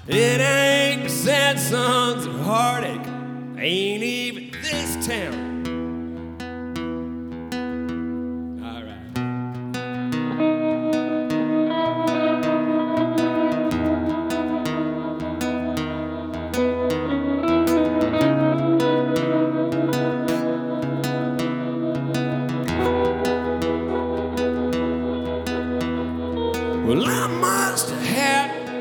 It ain't sad songs of heartache, ain't even this town. All right. Well, I'm